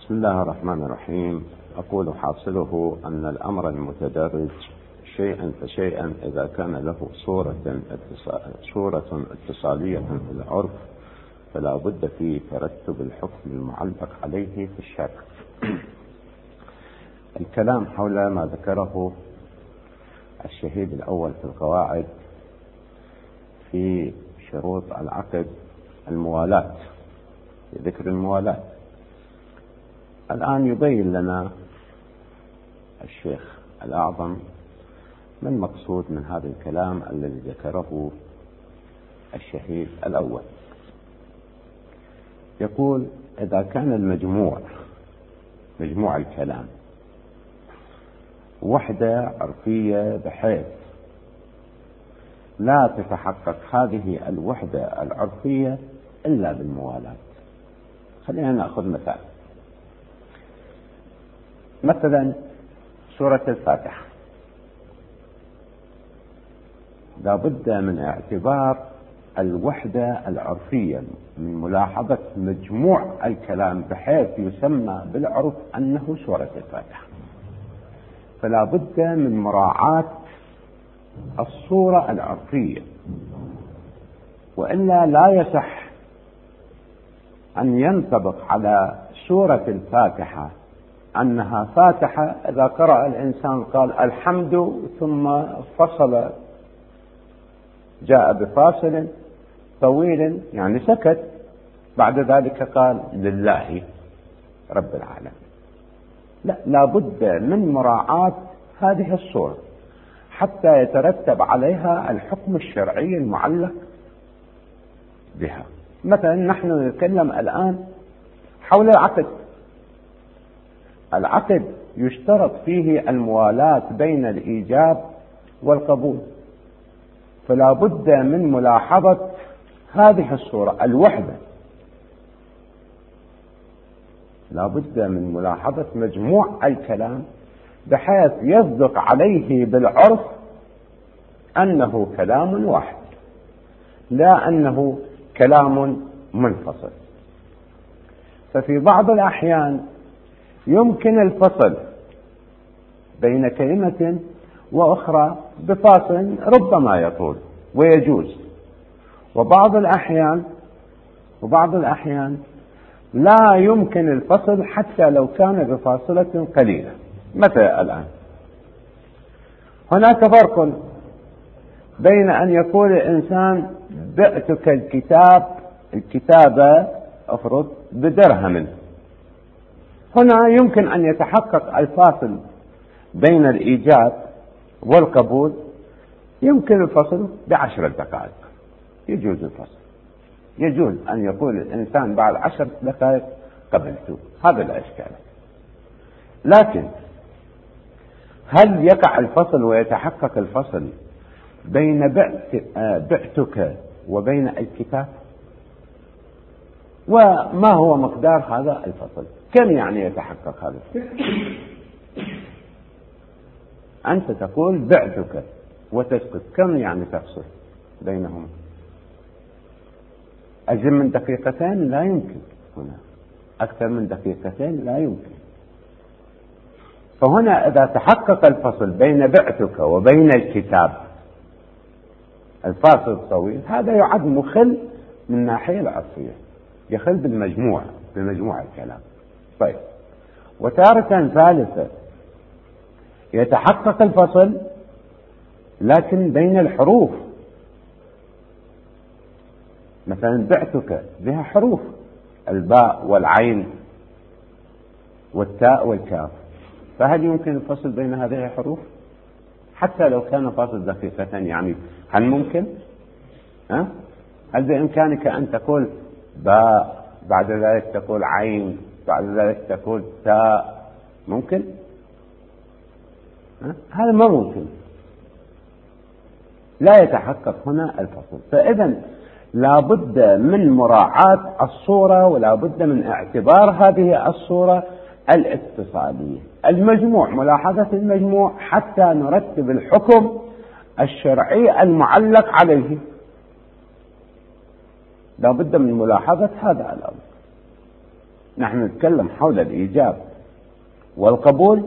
بسم الله الرحمن الرحيم. أقول حاصله أن الأمر المتدرج شيئا فشيئا إذا كان له صورة اتصالية في العرف فلا بد في ترتب الحكم المعلق عليه في الشرع. الكلام حول ما ذكره الشهيد الأول في القواعد في شروط العقد الموالاة، في ذكر الموالاة. الآن يبين لنا الشيخ الأعظم ما المقصود من هذا الكلام الذي ذكره الشهيد الأول. يقول: إذا كان مجموع الكلام وحدة عرفية بحيث لا تتحقق هذه الوحدة العرفية إلا بالموالاة. خلينا نأخذ مثلا سورة الفاتحة، لا بد من اعتبار الوحدة العرفية من ملاحظة مجموع الكلام بحيث يسمى بالعرف أنه سورة الفاتحة، فلا بد من مراعاة الصورة العرفية، وإلا لا يصح أن ينطبق على سورة الفاتحة أنها فاتحة إذا قرأ الإنسان قال الحمد ثم فصل، جاء بفاصل طويل يعني سكت، بعد ذلك قال لله رب العالمين. لا بد من مراعاة هذه الصورة حتى يترتب عليها الحكم الشرعي المعلق بها. مثلا نحن نتكلم الآن حول العقد يشترط فيه الموالاة بين الإيجاب والقبول، فلا بد من ملاحظة هذه الصورة الوحدة، لا بد من ملاحظة مجموع الكلام بحيث يصدق عليه بالعرف أنه كلام واحد لا أنه كلام منفصل. ففي بعض الأحيان يمكن الفصل بين كلمة وأخرى بفاصل ربما يطول ويجوز، وبعض الأحيان لا يمكن الفصل حتى لو كان بفاصلة قليلة. مثلا الآن هناك فرق بين أن يقول الإنسان بعتك الكتابة أفرض بدرهم، هنا يمكن أن يتحقق الفاصل بين الإيجاب والقبول، يمكن الفصل ب10 دقائق، يجوز الفصل، يجوز أن يقول الإنسان بعد 10 دقائق قبلت، هذا لا إشكال. لكن هل يقع الفصل ويتحقق الفصل بين بعتك وبين الكتاب؟ وما هو مقدار هذا الفصل؟ كم يعني يتحقق هذا الفصل؟ أنت تقول بعتك وتسكت، كم يعني تفصل بينهم؟ أجل من دقيقتين لا يمكن، هنا أكثر من دقيقتين لا يمكن. فهنا إذا تحقق الفصل بين بعتك وبين الكتاب الفاصل الطويل، هذا يعد مخل من الناحية العرفية، يخل بمجموع الكلام. طيب، وتارة ثالثة يتحقق الفصل لكن بين الحروف، مثلا بعتك بها حروف، الباء والعين والتاء والكاف، فهل يمكن الفصل بين هذه الحروف حتى لو كان فاصل دقيقتين؟ يعني هل ممكن؟ هل بإمكانك أن تقول باء بعد ذلك تقول عين بعد ذلك تقول تاء؟ ممكن؟ هذا ما ممكن، لا يتحقق هنا الفصل. فإذا لا بد من مراعاة الصورة ولا بد من اعتبار هذه الصورة الاتصالية، المجموع، ملاحظة المجموع حتى نرتب الحكم الشرعي المعلق عليه. لا بد من ملاحظة هذا الأمر. نحن نتكلم حول الإيجاب والقبول،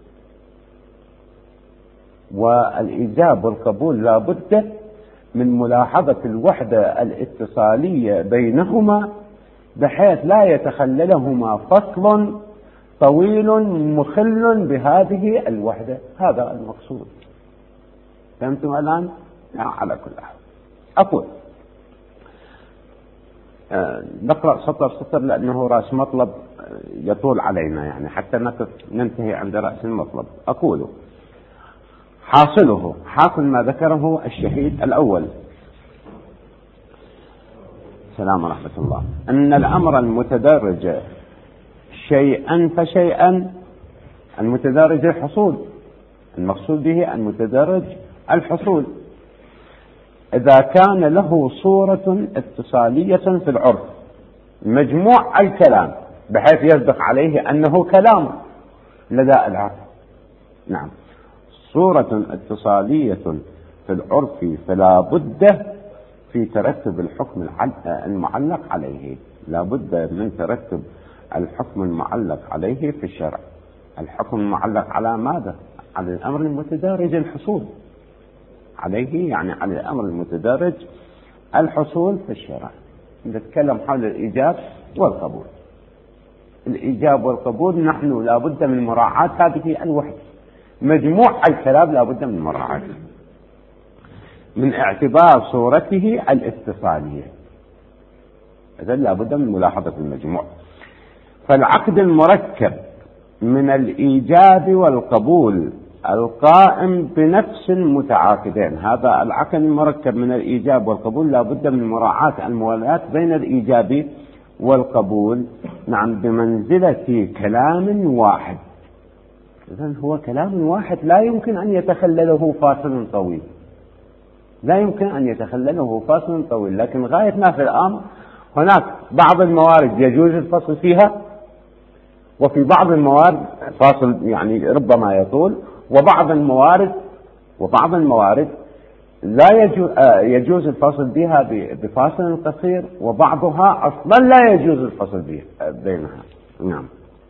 والإيجاب والقبول لا بد من ملاحظة الوحدة الاتصالية بينهما بحيث لا يتخللهما فصل طويل مخل بهذه الوحدة. هذا المقصود. فهمتم الآن؟ على كل حال أقول نقرأ سطر سطر لأنه رأس مطلب يطول علينا، يعني حتى ننتهي عند رأس المطلب. أقول حاصله، حاصل ما ذكره الشهيد الأول السلام ورحمة الله، أن الأمر المتدرج شيئا فشيئا، المتدرج الحصول، المقصود به المتدرج الحصول، إذا كان له صورة اتصالية في العرف مجموع الكلام بحيث يصدق عليه أنه كلام لدى العرف. نعم، صورة اتصالية في العرف فلا بد في ترتب الحكم المعلق عليه، لا بد من ترتب الحكم المعلق عليه في الشرع. الحكم المعلق على ماذا؟ على الأمر المتدرج الحصول عليه، يعني على الأمر المتدرج الحصول في الشرع. نتكلم حول الإيجاب والقبول. الإيجاب والقبول نحن لا بد من مراعاة هذه الوحدة، مجموع الكلام لا بد من مراعاته من اعتبار صورته الاتصالية، إذن لا بد من ملاحظة المجموع. فالعقد المركب من الإيجاب والقبول القائم بنفس المتعاقدين، هذا العقد المركب من الإيجاب والقبول لا بد من مراعاة الموالاة بين الإيجاب والقبول، نعم، بمنزلة كلام واحد. إذن هو كلام واحد لا يمكن أن يتخلله فاصل طويل، لا يمكن أن يتخلله فاصل طويل. لكن غاية ما في الأمر هناك بعض الموارد يجوز الفصل فيها، وفي بعض الموارد فاصل يعني ربما يطول، وبعض الموارد لا يجوز الفصل بها بفاصل قصير، وبعضها أصلا لا يجوز الفصل بينها. نعم،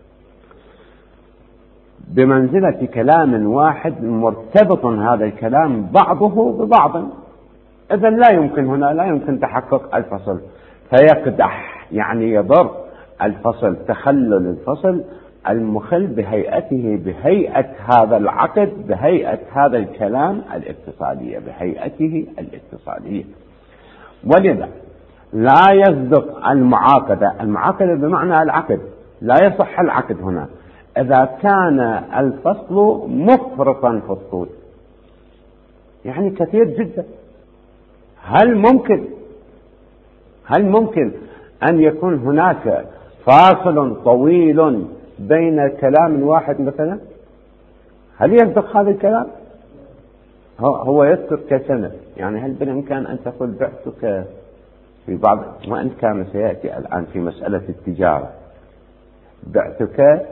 بمنزلة كلام واحد مرتبط هذا الكلام بعضه ببعض. إذن لا يمكن تحقق الفصل، فيقدح يعني يضر الفصل، تخلل الفصل المخل بهيئته، بهيئة هذا العقد، بهيئة هذا الكلام الاتصالية، بهيئته الاتصالية. ولذا لا يصدق المعاقدة بمعنى العقد، لا يصح العقد هنا إذا كان الفصل مفرطا في الطول، يعني كثير جدا. هل ممكن أن يكون هناك فاصل طويل بين كلام واحد مثلا؟ هل يصدق هذا الكلام؟ هو يذكر كسنة، يعني هل بالإمكان أن تقول بعتك في بعض، وإن كان سيأتي الآن في مسألة التجارة، بعتك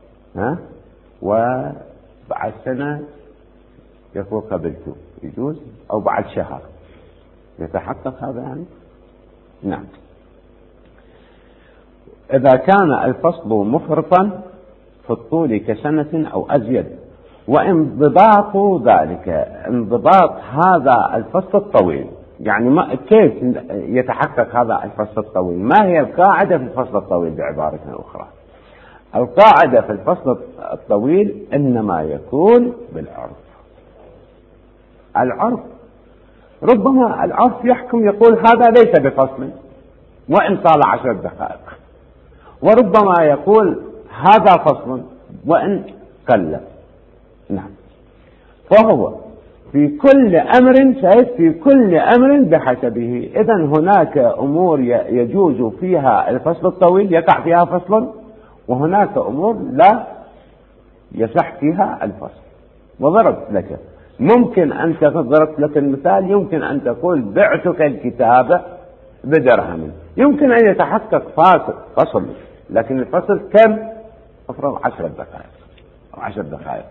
وبعد سنة يقول قبلته، يجوز؟ أو بعد شهر يتحقق هذا يعني؟ نعم. إذا كان الفصل مفرطا في الطول كسنة أو أزيد، وانضباط ذلك، انضباط هذا الفصل الطويل، يعني كيف يتحقق هذا الفصل الطويل؟ ما هي القاعدة في الفصل الطويل بعبارة أخرى؟ القاعدة في الفصل الطويل إنما يكون بالعرف. العرف ربما العرف يحكم يقول هذا ليس بفصل وإن طال 10 دقائق، وربما يقول هذا فصل وإن قل. نعم، فهو في كل أمر بحسبه. إذن هناك أمور يجوز فيها الفصل الطويل، يقع فيها فصل، وهناك أمور لا يصح فيها الفصل. وضربت لك، ممكن أن ضربت لك المثال، يمكن أن تقول بعتك الكتاب بدرهم، يمكن أن يتحقق فصل، لكن الفصل كم؟ أفرض 10 دقائق أو 10 دقائق.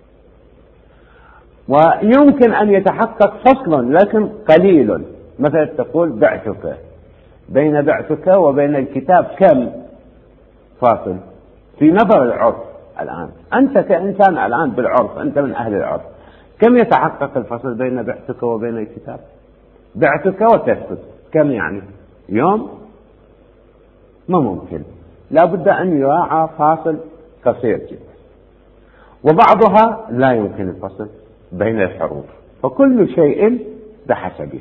ويمكن أن يتحقق فصل لكن قليل، مثلا تقول بعتك، بين بعتك وبين الكتاب كم؟ فاصل في نظر العرف. الآن أنت كإنسان الآن بالعرف، أنت من أهل العرف، كم يتحقق الفصل بين بعتك وبين الكتاب؟ بعتك وتسكت كم يعني؟ يوم؟ ما ممكن، لا بد أن يراعى فاصل قصير جدا. وبعضها لا يمكن الفصل بين الحروف، فكل شيء بحسبه.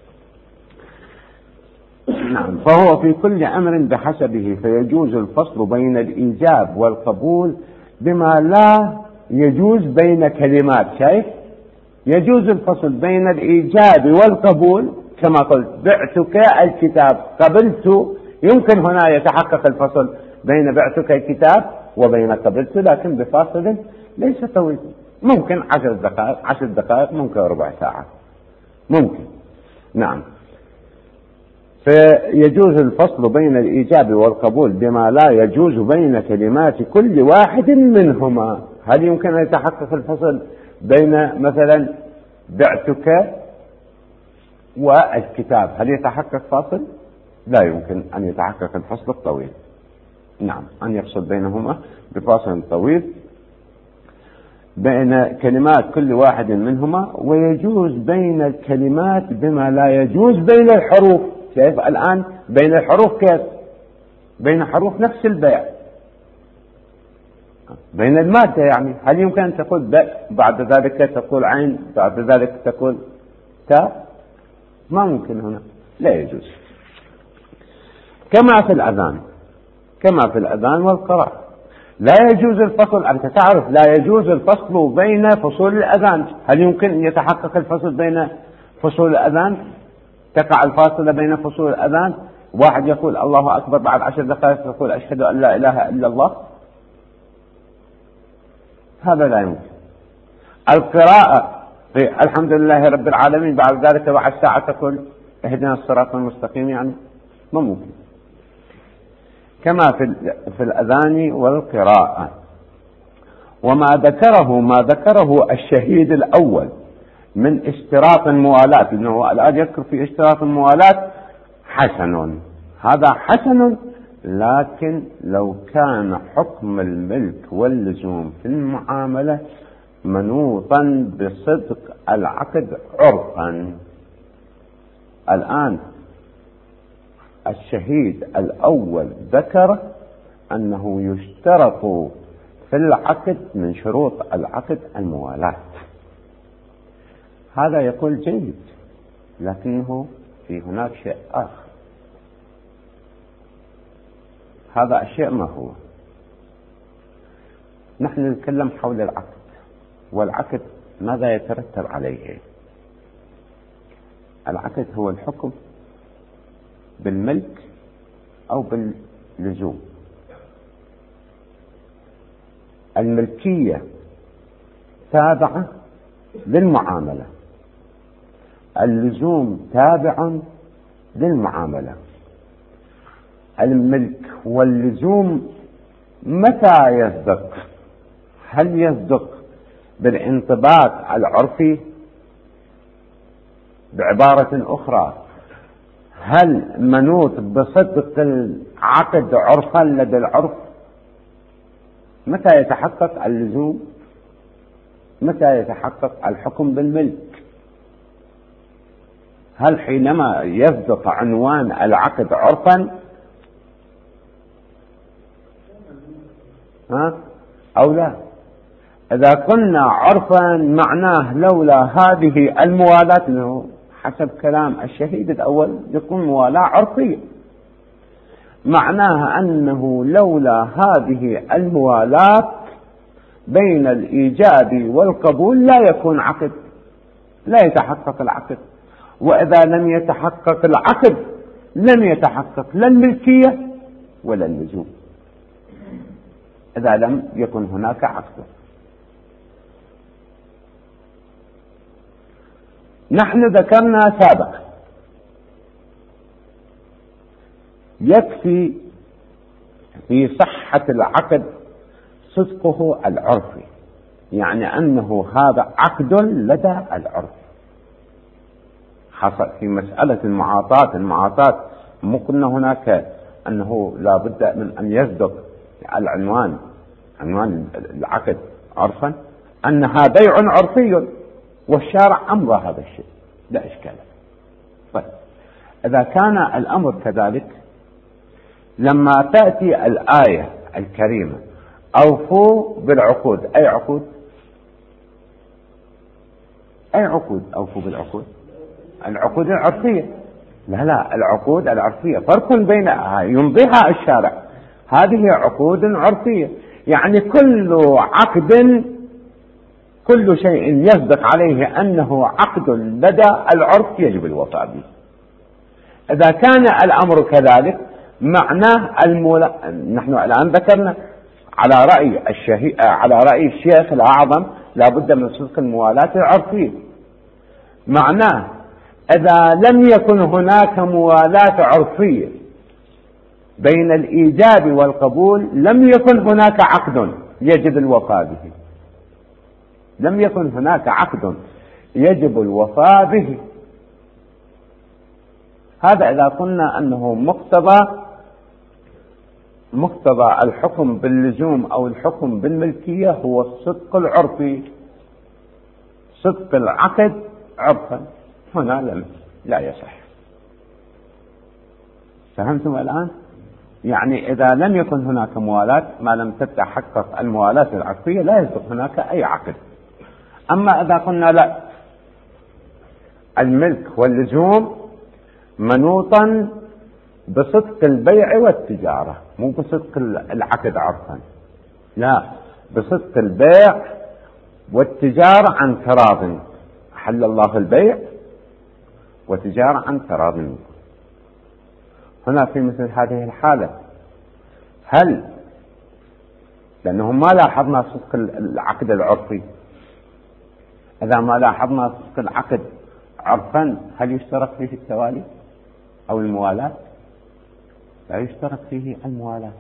نعم، فهو في كل أمر بحسبه، فيجوز الفصل بين الإيجاب والقبول بما لا يجوز بين كلمات. شايف؟ يجوز الفصل بين الإيجاب والقبول، كما قلت بعتك الكتاب قبلت، يمكن هنا يتحقق الفصل بين بعتك الكتاب وبين قبلت، لكن بفاصل ليس طويل، ممكن 10 دقائق، ممكن ربع ساعة، ممكن. نعم، فيجوز الفصل بين الإيجاب والقبول بما لا يجوز بين كلمات كل واحد منهما. هل يمكن أن يتحقق الفصل بين مثلا بعتك والكتاب؟ هل يتحقق فاصل؟ لا يمكن أن يتحقق الفصل الطويل. نعم، أن يفصل بينهما بفاصل طويل بين كلمات كل واحد منهما. ويجوز بين الكلمات بما لا يجوز بين الحروف. شايف الآن بين الحروف كيف؟ بين حروف نفس البيع، بين المادة يعني. هل يمكن أن تقول باء بعد ذلك تقول عين بعد ذلك تقول تاء؟ ما ممكن، هنا لا يجوز. كما في الأذان والقراءة لا يجوز الفصل. أنت تعرف لا يجوز الفصل بين فصول الأذان. هل يمكن أن يتحقق الفصل بين فصول الأذان؟ تقع الفاصلة بين فصول الأذان، واحد يقول الله أكبر بعد 10 دقائق يقول أشهد أن لا إله إلا الله، هذا لا يمكن. القراءة في الحمد لله رب العالمين بعد ذلك بعد ساعة تقول اهدنا الصراط المستقيم، يعني ما ممكن. كما في الأذان والقراءة. وما ذكره الشهيد الأول من اشتراط الموالاة، لأنه الآن يذكر في اشتراط الموالاة حسن، هذا حسن، لكن لو كان حكم الملك واللزوم في المعاملة منوطا بصدق العقد عرفا. الآن الشهيد الأول ذكر أنه يشترط في العقد من شروط العقد الموالاة، هذا يقول جيد، لكنه في هناك شيء آخر. هذا الشيء ما هو؟ نحن نتكلم حول العقد، والعقد ماذا يترتب عليه؟ العقد هو الحكم بالملك أو باللزوم. الملكية تابعة للمعاملة، اللزوم تابع للمعاملة. الملك واللزوم متى يصدق؟ هل يصدق بالانطباق العرفي؟ بعبارة أخرى، هل منوط بصدق العقد عرفا لدى العرف؟ متى يتحقق اللزوم؟ متى يتحقق الحكم بالملك؟ هل حينما يصدق عنوان العقد عرفا أو لا؟ إذا قلنا عرفا معناه لولا هذه الموالاة، أنه حسب كلام الشهيد الأول يكون موالاة عرفية، معناها أنه لولا هذه الموالاة بين الإيجاب والقبول لا يكون عقد، لا يتحقق العقد. وإذا لم يتحقق العقد لم يتحقق لا الملكية ولا اللزوم، إذا لم يكن هناك عقد. نحن ذكرنا سابقا يكفي في صحة العقد صدقه العرفي، يعني أنه هذا عقد لدى العرف. حصل في مسألة المعاطاة مو قلنا هناك أنه لا بد من أن يصدق العنوان، عنوان العقد عرفا أنها بيع عرفي والشارع أمضى هذا الشيء لا إشكال. طيب إذا كان الأمر كذلك، لما تأتي الآية الكريمة أوفوا بالعقود، أي عقود؟ أي عقود؟ أوفوا بالعقود، العقود العرفية. لا العقود العرفية فرق بينها يمضيها الشارع، هذه عقود عرفية، يعني كل عقد، كل شيء يصدق عليه أنه عقد لدى العرف يجب الوفاء به. إذا كان الأمر كذلك معناه نحن الآن ذكرنا على رأي الشيخ الأعظم لا بد من صدق الموالاة العرفية، معناه إذا لم يكن هناك موالاة عرفية بين الإيجاب والقبول لم يكن هناك عقد يجب الوفاء به، لم يكن هناك عقد يجب الوفاء به. هذا إذا قلنا أنه مقتضى الحكم باللزوم أو الحكم بالملكية هو الصدق العرفي، صدق العقد عرفا، هنا لا يصح. فهمتم الآن؟ يعني إذا لم يكن هناك موالاة، ما لم تتحقق الموالاة العرفية لا يصدق هناك أي عقد. أما إذا قلنا لا، الملك واللزوم منوطا بصدق البيع والتجارة، مو بصدق العقد عرفا، لا، بصدق البيع والتجارة عن تراض، حل الله البيع وتجارة عن تراض. هنا في مثل هذه الحالة هل، لأنه ما لاحظنا صدق العقد العرفي، إذا ما لاحظنا صدق العقد عرفا هل يشترط فيه التوالي أو الموالاة؟ لا يشترط فيه الموالاة،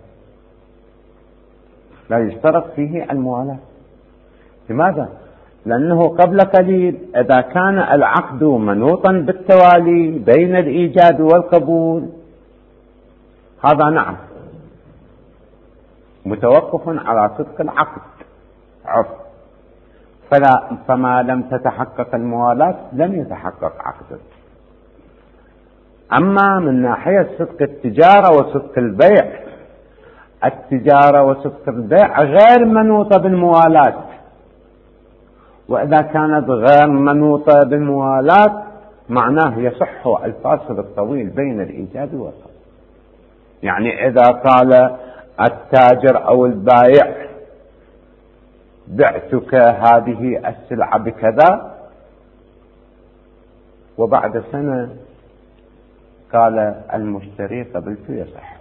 لا يشترط فيه الموالاة. لماذا؟ لأنه قبل قليل إذا كان العقد منوطا بالتوالي بين الإيجاد والقبول هذا نعم متوقف على صدق العقد عرف، فما لم تتحقق الموالاة لم يتحقق عقده. أما من ناحية صدق التجارة وصدق البيع، التجارة وصدق البيع غير منوطة بالموالاة، وإذا كانت غير منوطة بالموالاة معناه يصح الفاصل الطويل بين الإيجاد والقبول. يعني إذا قال التاجر أو البائع بعتك هذه السلعة بكذا، وبعد سنة قال المشتري قبلت، يصح.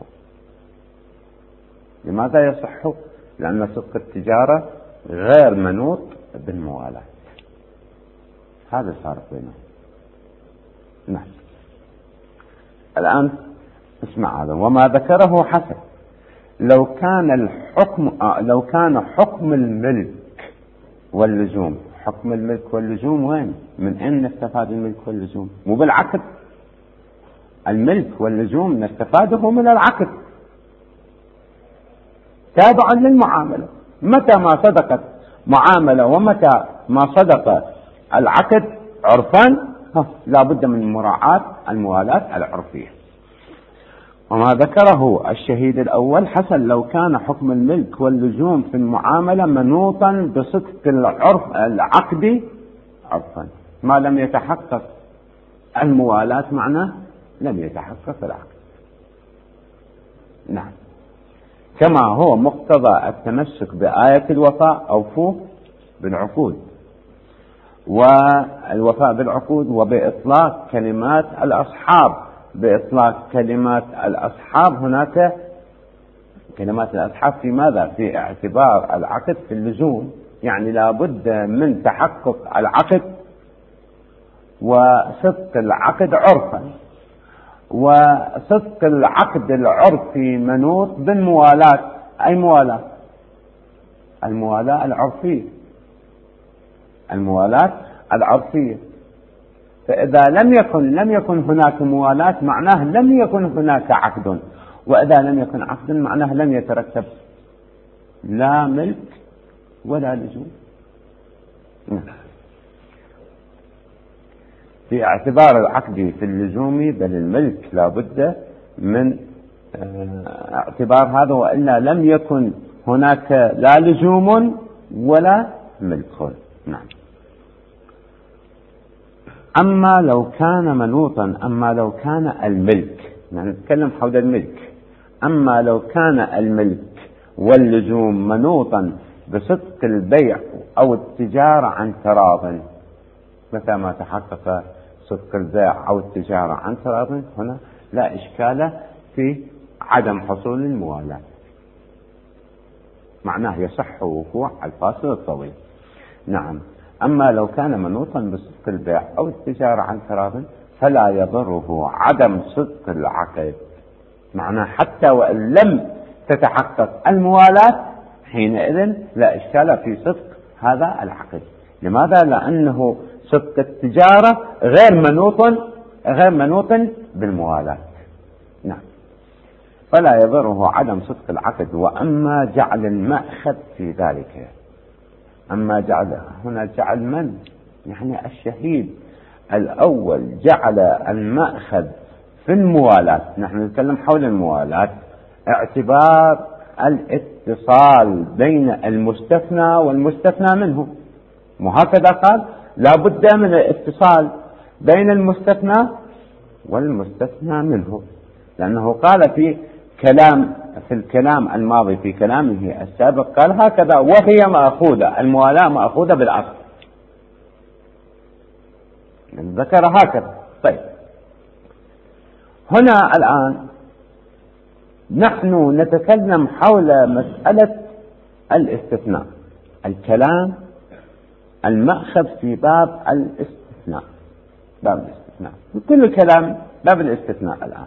لماذا يصح؟ لأن صدق التجارة غير منوط بالموالاة. هذا صار بينهم. نعم. الآن اسمع هذا، وما ذكره حسن لو كان حكم الملك واللزوم، حكم الملك واللزوم وين؟ من أين نستفاد الملك واللزوم؟ مو بالعقد. الملك واللزوم نستفاده من العقد تابعا للمعاملة. متى ما صدقت معاملة ومتى ما صدق العقد عرفا لا بد من مراعاة الموالاة العرفية. وما ذكره الشهيد الأول حسن لو كان حكم الملك واللزوم في المعاملة منوطا بصدق العقد عرفا، ما لم يتحقق الموالاة معناه لم يتحقق العقد. نعم. كما هو مقتضى التمسك بآية الوفاء أوفوا بالعقود، والوفاء بالعقود، وبإطلاق كلمات الأصحاب. بإطلاق كلمات الأصحاب هناك كلمات الأصحاب في ماذا؟ في اعتبار العقد في اللزوم، يعني لا بد من تحقق العقد وصدق العقد عرفا، وصدق العقد العرفي منوط بالموالاة. أي موالاة؟ الموالاة العرفية، الموالاة العرفية. فإذا لم يكن هناك موالاة معناه لم يكن هناك عقد، وإذا لم يكن عقد معناه لم يترتب لا ملك ولا لزوم. في اعتبار العقد في اللزوم بل الملك لا بد من اعتبار هذا، وإلا لم يكن هناك لا لزوم ولا ملك. نعم. أما لو كان منوطا، أما لو كان الملك، يعني نتكلم حول الملك، أما لو كان الملك واللزوم منوطا بصدق البيع أو التجارة عن تراض، متى ما تحقق صدق البيع أو التجارة عن تراض هنا لا إشكال في عدم حصول الموالاة، معناه يصح وقوع الفاصل الطويل. نعم. أما لو كان منوطا بصدق البيع أو التجارة عن تراض فلا يضره عدم صدق العقد، معناه حتى وإن لم تتحقق الموالاة حينئذ لا إشكال في صدق هذا العقد. لماذا؟ لأنه صدق التجارة غير منوط بالموالاة. نعم. فلا يضره عدم صدق العقد. وأما جعل المأخذ في ذلك، أما جعل هنا جعل من؟ يعني الشهيد الأول جعل المأخذ في الموالاة. نحن نتكلم حول الموالاة، اعتبار الاتصال بين المستثنى والمستثنى منه، وهكذا قال لا بد من الاتصال بين المستثنى والمستثنى منه، لأنه قال في الكلام الماضي في كلامه السابق قال هكذا وهي مأخوذة، الموالاة مأخوذة بالأصل، ذكر هكذا. طيب هنا الآن نحن نتكلم حول مسألة الاستثناء، الكلام المأخذ في باب الاستثناء، كل الكلام باب الاستثناء. الآن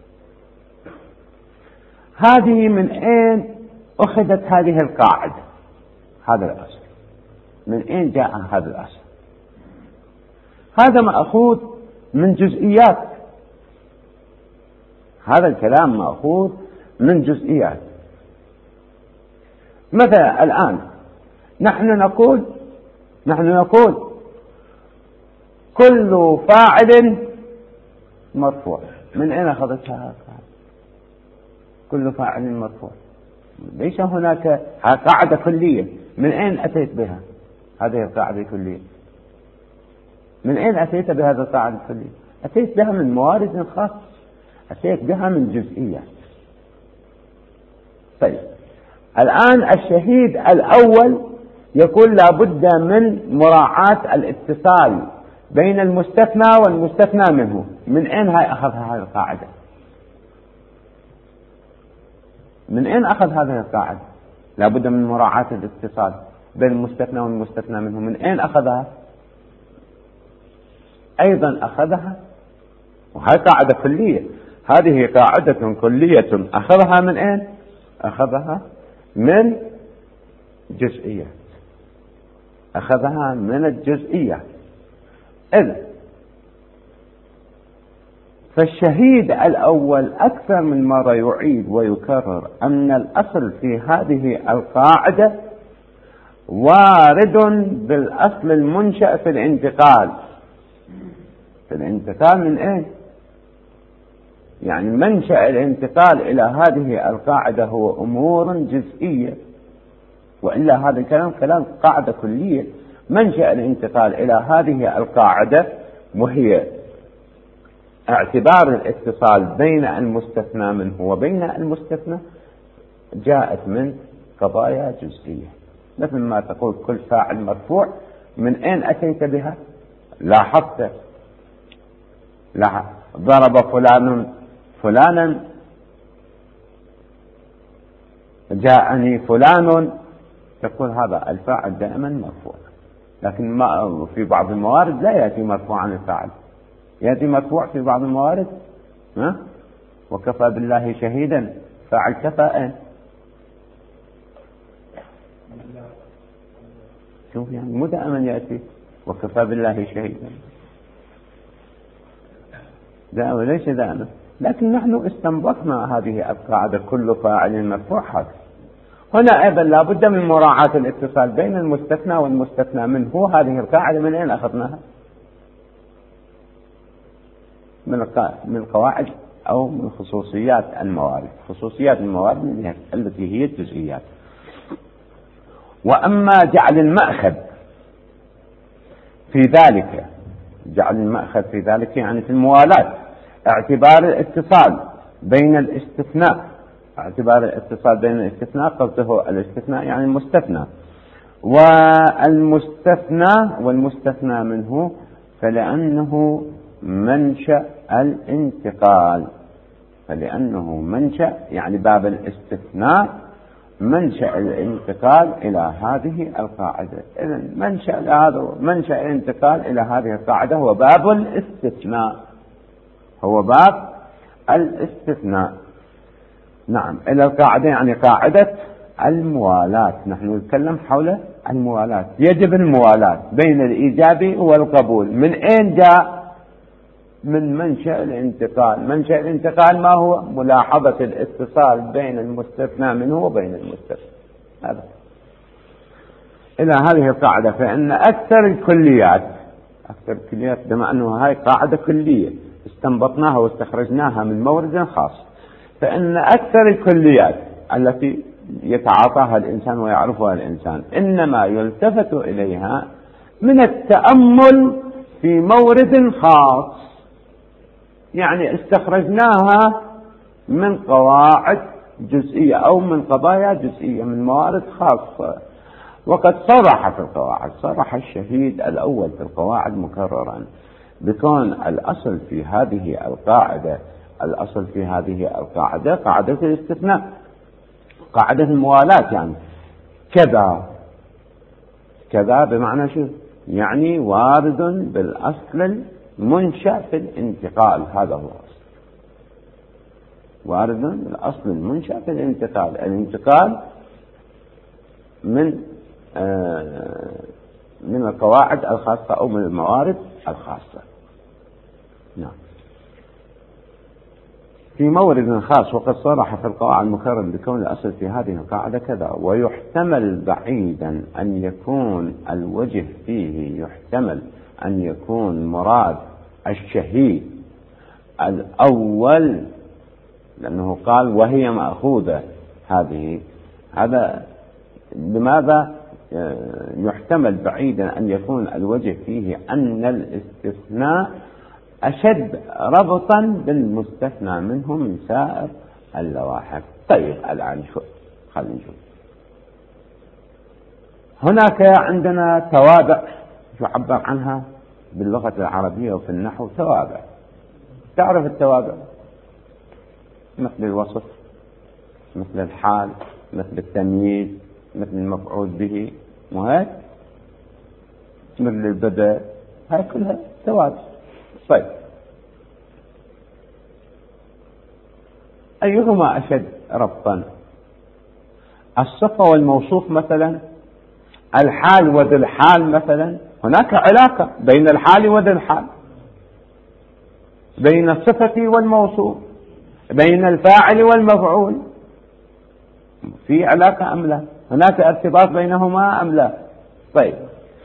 هذه من أين أخذت هذه القاعدة، هذا الأصل؟ من أين جاء هذا الأصل؟ هذا مأخوذ من جزئيات، هذا الكلام مأخوذ من جزئيات. مثلا الآن نحن نقول كل فاعل مرفوع. من أين أخذتها؟ كل فاعل مرفوع، ليس هناك قاعدة كلية. من أين أتيت بها هذه القاعدة الكلية؟ من أين أتيت بهذا القاعدة الكلية؟ أتيت بها من موارد خاصة، أتيت بها من جزئية. طيب الآن الشهيد الأول يقول لا بد من مراعاة الاتصال بين المستثنى والمستثنى منه. من أين أخذ هذه القاعدة؟ من أين أخذ هذه القاعدة؟ لا بد من مراعاة الاتصال بين المستثنى والمستثنى منه. من أين أخذها؟ أيضا أخذها، وهي قاعدة كلية، هذه قاعدة كلية أخذها من أين؟ أخذها من جزئية، أخذها من الجزئية. إذن فالشهيد الأول أكثر من مرة يعيد ويكرر أن الأصل في هذه القاعدة وارد بالأصل المنشأ في الانتقال. في الانتقال من أين؟ يعني منشأ الانتقال إلى هذه القاعدة هو أمور جزئية، وإلا هذا كلام قاعدة كلية. منشأ الانتقال إلى هذه القاعدة وهي اعتبار الاتصال بين المستثنى منه وبين المستثنى جاءت من قضايا جزئية، مثل ما تقول كل فاعل مرفوع. من أين أتيت بها؟ لاحظت ضرب فلانا، جاءني فلان، تقول هذا الفاعل دائما مرفوع. لكن في بعض الموارد لا يأتي مرفوعا الفاعل، يأتي مرفوع في بعض الموارد. وكفى بالله شهيدا، فاعل كفاء. شوف يعني مو دائما يأتي وكفى بالله شهيدا، دائما ليس دائما. لكن نحن استنبطنا هذه القاعدة كل فاعل مرفوع هذا، هنا أيضا لا بد من مراعاة الاتصال بين المستثنى والمستثنى منه. هذه القاعدة من أين أخذناها؟ من قواعد أو من خصوصيات الموارد. خصوصيات الموارد التي هي الجزئيات. وأما جعل المأخذ في ذلك، جعل المأخذ في ذلك يعني في الموالاة، اعتبار الاتصال بين الاستثناء، اعتبار الاتصال بين الاستثناء، قصده الاستثناء يعني المستثنى والمستثنى منه، فلأنه منشأ الانتقال، فلأنه منشأ يعني باب الاستثناء منشأ الانتقال إلى هذه القاعدة. إذن منشأ الانتقال إلى هذه القاعدة هو باب الاستثناء، هو باب الاستثناء. نعم، إلى القاعدة يعني قاعدة الموالاة. نحن نتكلم حول الموالاة. يجب الموالاة بين الإيجاب والقبول. من أين جاء؟ من منشأ الانتقال. منشأ الانتقال ما هو؟ ملاحظة الاتصال بين المستثنى منه وبين المستثنى. هذا إلى هذه القاعدة. فإن أكثر الكليات بما أنه هاي قاعدة كلية استنبطناها واستخرجناها من مورد خاص، فإن أكثر الكليات التي يتعاطاها الإنسان ويعرفها الإنسان إنما يلتفت إليها من التأمل في مورد خاص، يعني استخرجناها من قواعد جزئية أو من قضايا جزئية من موارد خاصة. وقد صرح في القواعد، صرح الشهيد الأول في القواعد مكررا بكون الأصل في هذه القاعدة قاعدة الاستثناء، قاعدة الموالاة. يعني كذا بمعنى شو؟ يعني وارد بالأصل المنشأ في الانتقال. هذا هو الأصل، وارد بالأصل المنشأ في الانتقال من القواعد الخاصة أو من الموارد الخاصة. نعم، في مورد خاص. وقد صرح في القواعد المكرر بكون الأصل في هذه القاعدة كذا. ويحتمل بعيدا أن يكون الوجه فيه، يحتمل أن يكون مراد الشهيد الأول، لأنه قال وهي مأخوذة هذا لماذا يحتمل بعيدا أن يكون الوجه فيه أن الاستثناء أشد ربطا بالمستثنى منه من سائر اللواحق. طيب الآن خلينا نشوف. هناك عندنا توابع يعبر عنها باللغة العربية وفي النحو توابع. تعرف التوابع؟ مثل الوصف، مثل الحال، مثل التمييز، مثل المفعول به، وهيك مثل البدء، هاي كلها توابع. طيب، أيهما أشد ربطا؟ الصفة والموصوف مثلا، الحال وذي الحال مثلا. هناك علاقة بين الحال وذي الحال، بين الصفة والموصوف، بين الفاعل والمفعول. في علاقة أم لا؟ هناك ارتباط بينهما أم لا؟ طيب،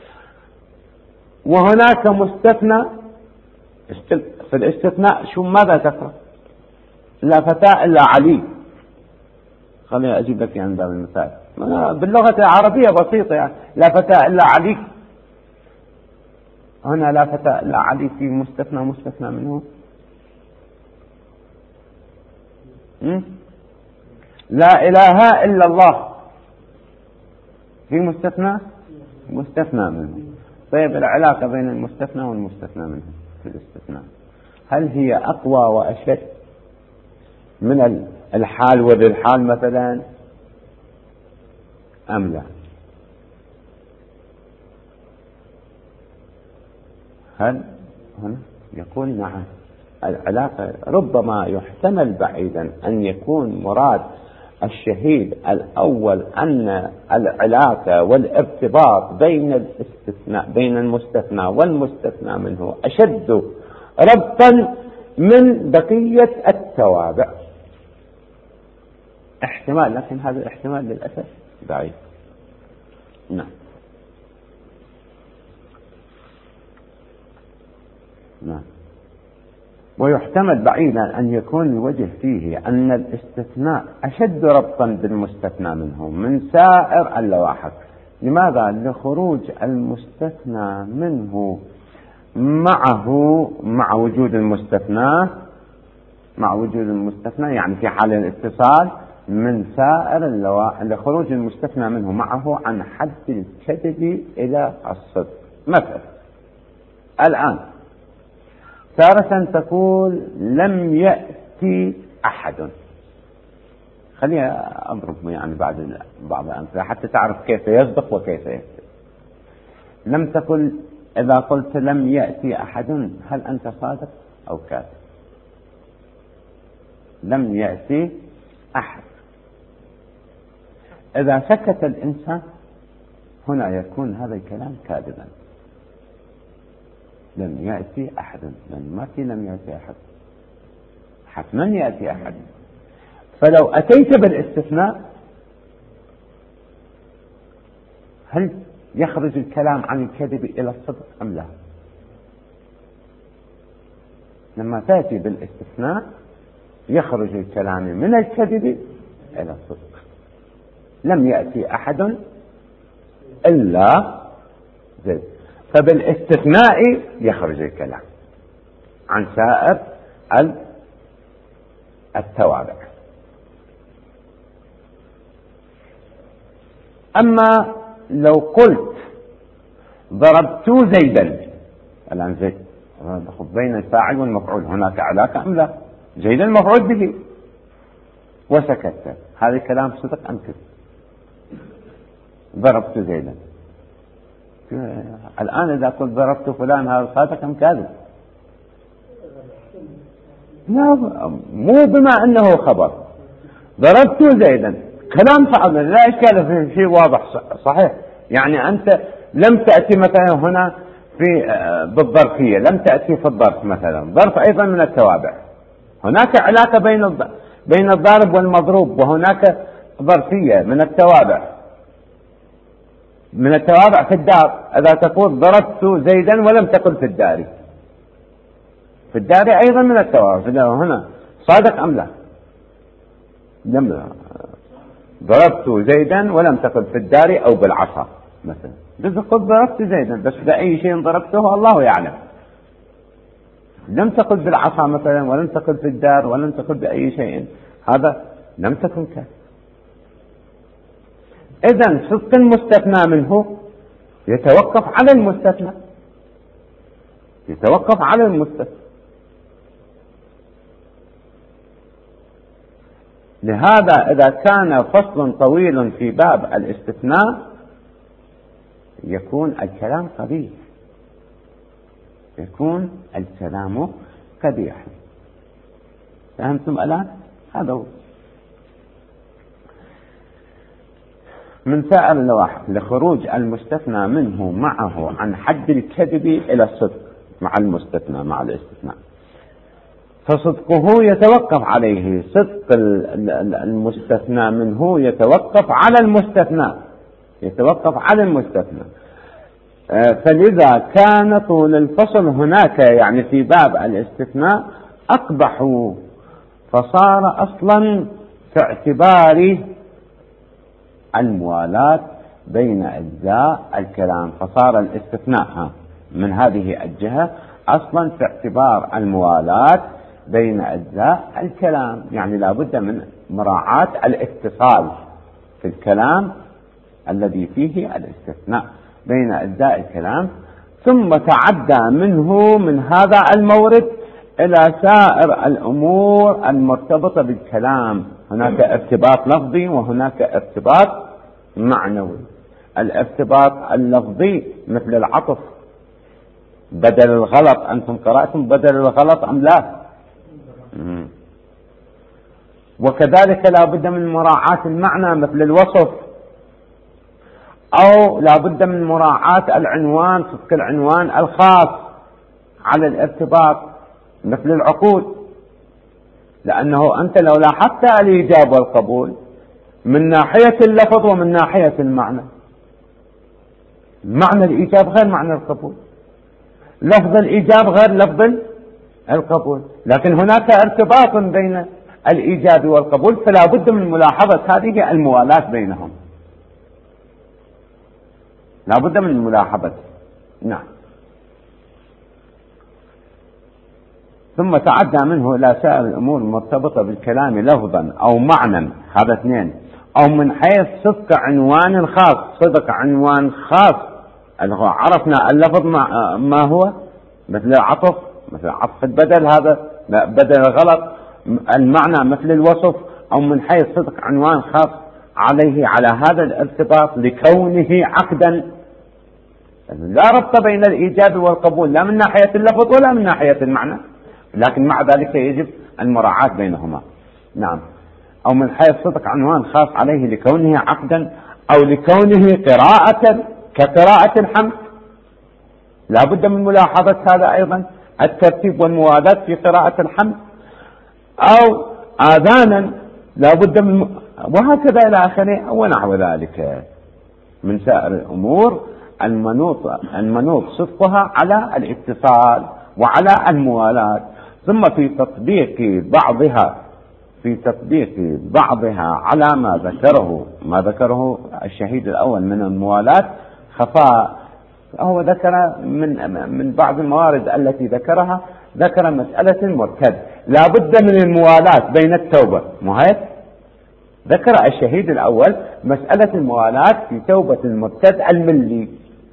وهناك مستثنى. في الاستثناء شو ماذا تقرأ؟ لا فتاة إلا علي. خليني أجيب لك عن باب المثال باللغة العربية بسيطة، يعني لا فتاة إلا علي. هنا لا فتاة إلا علي في مستثنى منه. لا إله إلا الله في مستثنى منه. طيب، العلاقة بين المستثنى والمستثنى منه في الاستثناء هل هي أقوى وأشد من الحال وذي الحال مثلا أم لا؟ هل هنا يقول نعم. العلاقة ربما يحتمل بعيدا أن يكون مراد الشهيد الأول أن العلاقة والارتباط بين الاستثناء، بين المستثنى والمستثنى منه أشد ربطا من بقية التوابع. احتمال، لكن هذا الاحتمال للأسف ضعيف. نعم. نعم. ويحتمل بعيدا أن يكون الوجه فيه أن الاستثناء أشد ربطا بالمستثنى منه من سائر اللواحق. لماذا؟ لخروج المستثنى منه مع وجود المستثنى، يعني في حال الاتصال من سائر اللواحق، لخروج المستثنى منه معه عن حد الكذب إلى الصدق. مثلا الآن تارة تقول لم يأتي أحد، خليني أضرب يعني بعض الأمثلة حتى تعرف كيف يصدق وكيف يكذب. لم تقل، إذا قلت لم يأتي أحد هل أنت صادق أو كاذب؟ لم يأتي أحد. إذا سكت الإنسان هنا يكون هذا الكلام كاذبا. لم يأتي أحد، لم يأتي أحد، حتما يأتي أحد. فلو أتيت بالاستثناء هل يخرج الكلام عن الكذب إلى الصدق أم لا؟ لما تأتي بالاستثناء يخرج الكلام من الكذب إلى الصدق. لم يأتي أحد إلا زيد، فبالاستثناء يخرج الكلام عن سائر التوابع. أما لو قلت ضربت زيدا، الآن زيد بين الفاعل والمفعول هناك علاقة أم لا؟ زيدا المفعول به وسكت، هذا الكلام صدق أم كذب؟ ضربت زيدا. الآن إذا قلت ضربت فلان هذا صادق أم كاذب؟ لا، مو بما أنه خبر. ضربت زيدا كلام صعب لا إشكال فيه، شيء واضح صحيح. يعني أنت لم تأتي مثلا هنا بالظرفية، لم تأتي في الظرف مثلا، ظرف أيضا من التوابع، هناك علاقة بين الضارب والمضروب، وهناك ظرفية من التوابع في الدار. إذا تقول ضربت زيدا ولم تقل في الدار، في الدار أيضا من التوابع، هنا صادق أم لا؟ ضربت زيدا ولم تقل في الدار أو بالعصا مثلا، بس قل ضربت زيدا، بس بأي شيء ضربته الله يعلم. لم تقل بالعصا مثلا، ولم تقل في الدار، ولم تقل بأي شيء، هذا لم تكن كذب. إذن صدق المستثنى منه يتوقف على المستثنى. لهذا إذا كان فصل طويل في باب الاستثناء يكون الكلام قبيح، فهمتم الآن؟ هذا هو من سائر اللواحق لخروج المستثنى منه معه عن حد الكذب إلى الصدق مع الاستثناء. فصدقه يتوقف عليه، صدق المستثنى منه يتوقف على المستثنى. فلذا كان طول الفصل هناك يعني في باب الاستثناء أقبح، فصار أصلا في اعتبار الموالاة بين أجزاء الكلام، فصار الاستثناء من هذه الجهة أصلا في اعتبار الموالاة بين أجزاء الكلام، يعني لا بد من مراعاة الاتصال في الكلام الذي فيه الاستثناء بين أجزاء الكلام، ثم تعدى منه من هذا المورد إلى سائر الأمور المرتبطة بالكلام. هناك ارتباط لفظي وهناك ارتباط معنوي. الارتباط اللفظي مثل العطف، بدل الغلط، أنتم قرأتم بدل الغلط أم لا؟ وكذلك لا بد من مراعاة المعنى مثل الوصف، أو لا بد من مراعاة العنوان، صدق العنوان الخاص على الارتباط مثل العقود. لأنه أنت لو لاحظت الإيجاب والقبول من ناحية اللفظ ومن ناحية المعنى. معنى الإيجاب غير معنى القبول، لفظ الإيجاب غير لفظ القبول، لكن هناك ارتباط بين الإيجاب والقبول، فلا بد من ملاحظة هذه الموالاة بينهم، لا بد من ملاحظة. نعم. ثم تعدى منه إلى سائر الأمور المرتبطة بالكلام لفظا أو معنى، هذا اثنين، أو من حيث صدق عنوان خاص. صدق عنوان خاص، عرفنا اللفظ ما هو، مثل العطف، مثل عطف البدل، هذا بدل غلط. المعنى مثل الوصف، أو من حيث صدق عنوان خاص عليه على هذا الارتباط لكونه عقدا. لا ربط بين الإيجاب والقبول، لا من ناحية اللفظ ولا من ناحية المعنى، لكن مع ذلك يجب المراعاة بينهما. نعم. أو من حيث صدق عنوان خاص عليه لكونه عقدا، أو لكونه قراءة كقراءة الحمد، لا بد من ملاحظة هذا أيضا، الترتيب والموالاة في قراءة الحمد، أو آذانا لا بد من، وهكذا إلى آخره ونحو ذلك من سائر الأمور المنوط صدقها على الاتصال وعلى الموالاة. ثم في تطبيق بعضها على ما ذكره الشهيد الأول من الموالاة خفاء. هو ذكر من بعض الموارد التي ذكرها، ذكر مسألة المرتد، لا بد من الموالاة بين التوبة، مهيت ذكر الشهيد الأول مسألة الموالاة في توبة المرتد الملي،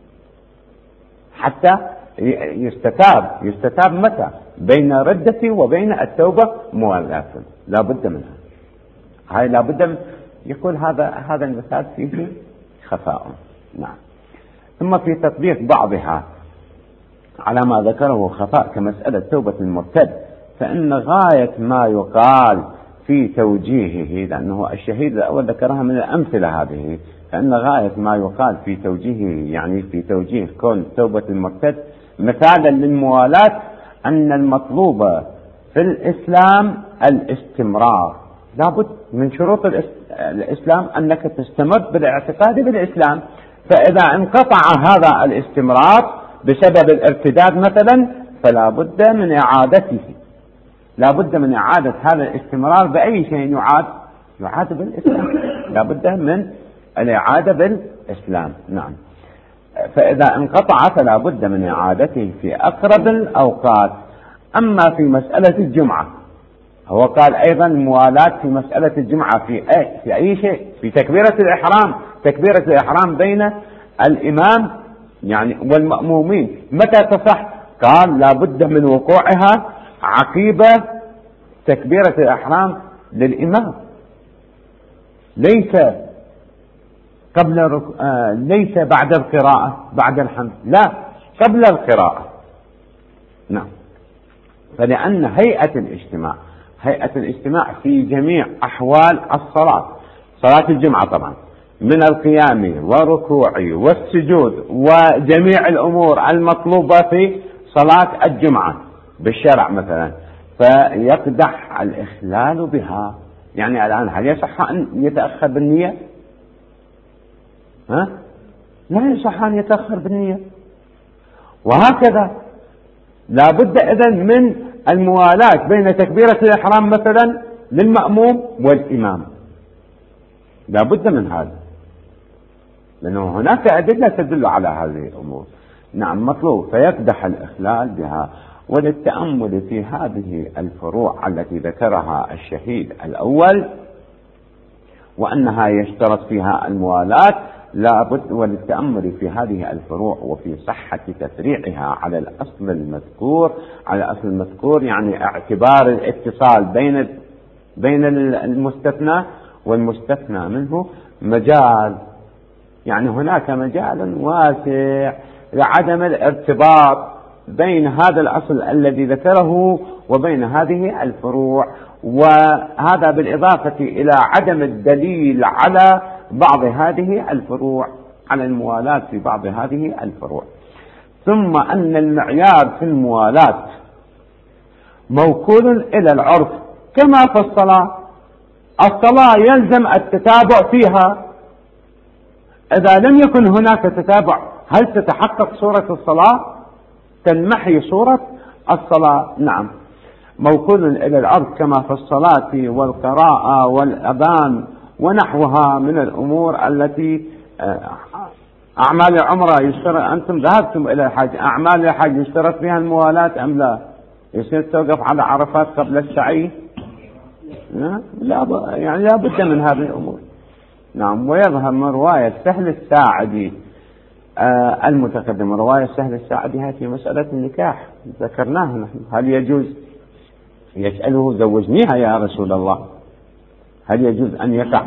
حتى يستتاب متى بين ردة وبين التوبة موالاة، لا بد منها. هاي لا بد من يقول هذا المثال فيه خفاء. نعم. ثم في تطبيق بعضها على ما ذكره خفاء كمسألة توبة المرتد، فإن غاية ما يقال في توجيهه، لأنه الشهيد الأول ذكرها من الأمثلة هذه، فإن غاية ما يقال في توجيهه، يعني في توجيه كون توبة المرتد مثالا للموالاة، أن المطلوب في الإسلام الاستمرار. لابد من شروط الإسلام أنك تستمر بالاعتقاد بالإسلام، فإذا انقطع هذا الاستمرار بسبب الارتداد مثلا فلا بد من إعادته، لا بد من إعادة هذا الاستمرار بأي شيء يعاد بالإسلام، لا بد من الإعادة بالإسلام. نعم. فإذا انقطع فلا بد من إعادته في أقرب الأوقات. أما في مسألة الجمعة، هو قال أيضا موالاة في مسألة الجمعة في أي شيء، في تكبيرة الإحرام بين الإمام يعني والمأمومين، متى تصح؟ قال لا بد من وقوعها عقيب تكبيرة الإحرام للإمام، ليس ليس بعد القراءة بعد الحمد، لا قبل القراءة. نعم. فلأن هيئة الاجتماع في جميع أحوال الصلاة، صلاة الجمعة طبعا، من القيام والركوع والسجود وجميع الأمور المطلوبة في صلاة الجمعة بالشرع مثلا، فيقدح الإخلال بها. يعني الآن هل يصح أن يتأخر بالنية؟ لا يصح أن يتأخر بالنية. وهكذا لا بد إذن من الموالاة بين تكبيرة الإحرام مثلا للمأموم والإمام، لا بد من هذا، لأنه هناك أدلة تدل على هذه الأمور. نعم مطلوب، فيقدح الإخلال بها. وللتأمل في هذه الفروع التي ذكرها الشهيد الأول وأنها يشترط فيها الموالاة، لا بد وللتأمل في هذه الفروع وفي صحة تفريعها على الأصل المذكور، يعني اعتبار الاتصال بين المستثنى والمستثنى منه مجال، يعني هناك مجال واسع لعدم الارتباط بين هذا الأصل الذي ذكره وبين هذه الفروع، وهذا بالإضافة إلى عدم الدليل على بعض هذه الفروع، على الموالاة في بعض هذه الفروع. ثم أن المعيار في الموالاة موكول إلى العرف كما في الصلاة، الصلاة يلزم التتابع فيها. إذا لم يكن هناك تتابع هل تتحقق صورة الصلاة؟ تنمحي صورة الصلاة. نعم، موكول إلى العرض كما في الصلاة والقراءة والأذان ونحوها من الأمور التي أعمال العمرة يشترط. أنتم ذهبتم إلى الحج، أعمال الحج يشترط فيها الموالاة أم لا؟ يصير توقف على عرفات قبل السعي؟ يعني لا بد من هذه الأمور. نعم. ويظهر من رواية سهل الساعدي المتقدم، رواية سهل الساعدي هذه في مسألة النكاح ذكرناها نحن. هل يجوز يسأله زوجنيها يا رسول الله؟ هل يجوز أن يقع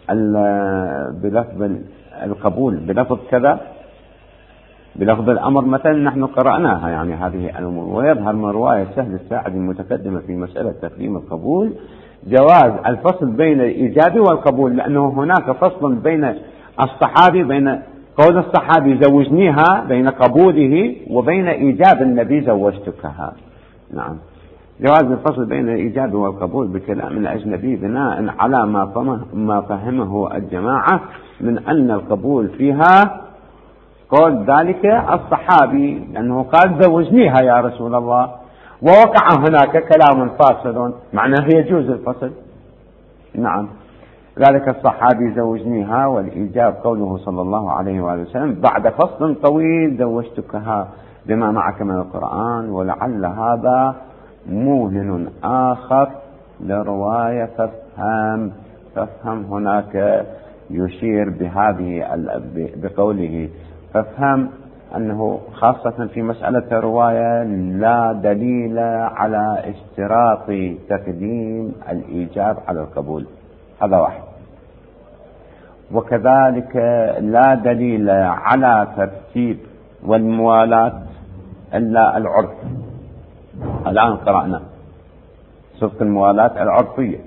بلفظ القبول بلفظ كذا، بلفظ الأمر مثلا؟ نحن قرأناها يعني هذه الأمور. ويظهر من رواية سهل الساعدي المتقدمة في مسألة تقديم القبول جواز الفصل بين الإيجاب والقبول، لأنه هناك فصل بين الصحابي، بين قول الصحابي زوجنيها، بين قبوله وبين إيجاب النبي زوجتكها. نعم، جواز الفصل بين الإيجاب والقبول بكلام الأجنبي بناء على ما فهمه الجماعة من أن القبول فيها قول ذلك الصحابي، لأنه قال زوجنيها يا رسول الله، ووقع هناك كلام فاصل معناه يجوز الفصل. نعم، ذلك الصحابي زوجنيها، والإيجاب قوله صلى الله عليه وآله وسلم بعد فصل طويل زوجتكها بما معك من القرآن. ولعل هذا موهن آخر لرواية فافهم هناك يشير بهذه بقوله فافهم أنه خاصة في مسألة الرواية لا دليل على اشتراط تقديم الإيجاب على القبول، هذا واحد. وكذلك لا دليل على ترتيب والموالاة إلا العرف. الآن قرأنا صدق الموالاة العرفية،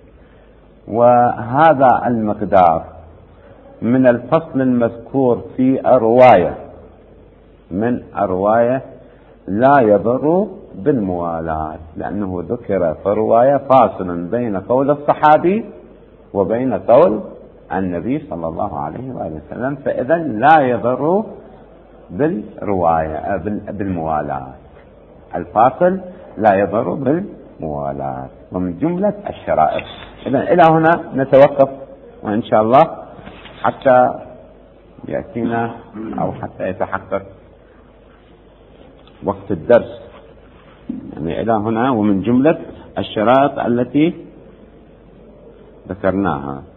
وهذا المقدار من الفصل المذكور في الرواية من الرواية لا يضر بالموالاة، لأنه ذكر في الرواية فاصلا بين قول الصحابي وبين قول النبي صلى الله عليه وآله وسلم، فإذا لا يضر بالرواية بالموالاة، الفاصل لا يضر بالموالاة، ومن جملة الشرائط. إذا إلى هنا نتوقف، وإن شاء الله حتى يأتينا أو حتى يتحقق وقت الدرس، يعني إلى هنا ومن جملة الشرائط التي ذكرناها.